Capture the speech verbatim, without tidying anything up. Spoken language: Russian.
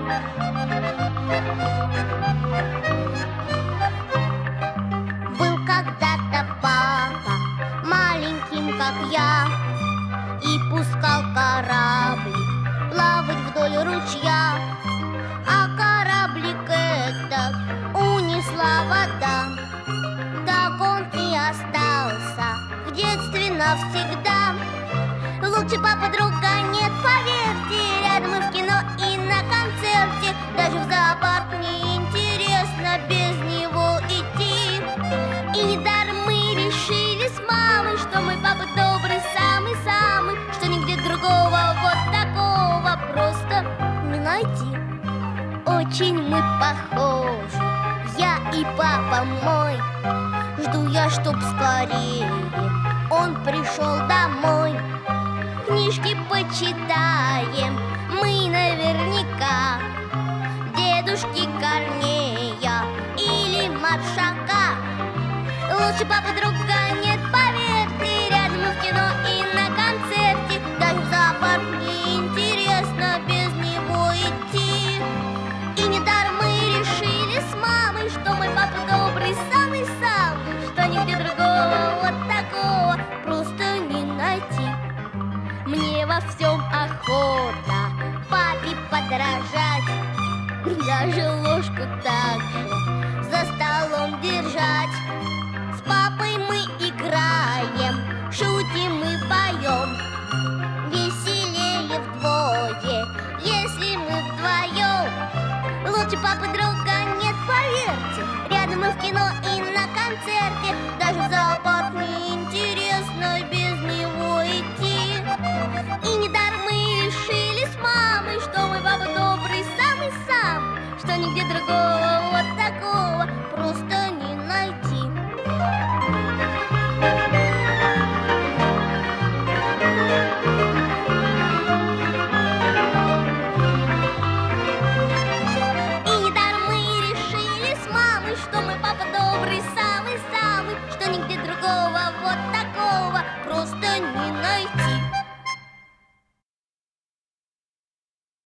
Был когда-то папа маленьким, как я, и пускал кораблик плавать вдоль ручья. А кораблик этот унесла вода, так он и остался в детстве навсегда. Лучше папа друга нет, поверьте, рядом и в кино, и на концерте. Даже в зоопарк неинтересно без него идти. И недаром мы решили с мамой, что мой папа добрый, самый-самый, что нигде другого вот такого просто не найти. Очень мы похожи, я и папа мой. Жду я, чтоб скорее он пришел домой. Книжки почитаем мы наверняка, дедушки Корнея или Маршака. Лучше папы друга нет, поверьте, рядом и в кино, и на концерте. Даже в зоопарк неинтересно без него идти. И недаром мы решили с мамой, что мой папа добрый, самый-самый, что нигде другого вот такого просто не найти. Мне во всем охота папе подражать, даже ложку так же